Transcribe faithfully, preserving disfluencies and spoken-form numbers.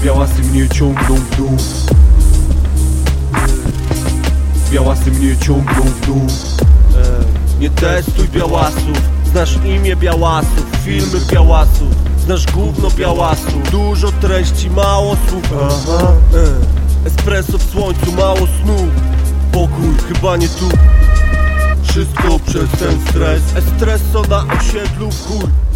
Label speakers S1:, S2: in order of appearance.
S1: Białasy mnie ciągną w dół. Białasy mnie ciągną w dół.
S2: Nie testuj białasów. Znasz imię białasów, filmy białasów. Znasz gówno białasów. Dużo treści, mało słów. Aha. Espresso w słońcu, mało snu. Pokój, chyba nie tu. Wszystko przez ten stres. Espresso na osiedlu w chuj.